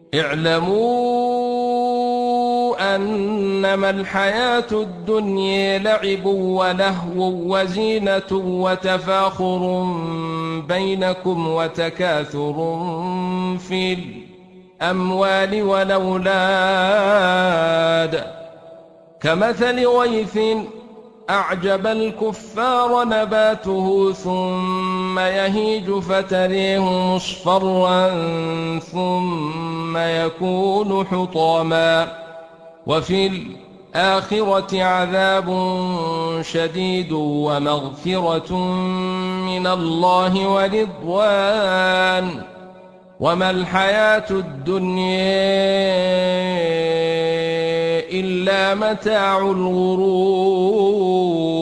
اعلموا أنما الحياة الدنيا لعب ولهو وزينة وتفاخر بينكم وتكاثر في الأموال والأولاد كمثل غيث أعجب الكفار نباته ثم يهيج فتريه مصفرا ثم يكون حطاما وفي الآخرة عذاب شديد ومغفرة من الله ورضوان وما الحياة الدنيا إلا متاع الغرور.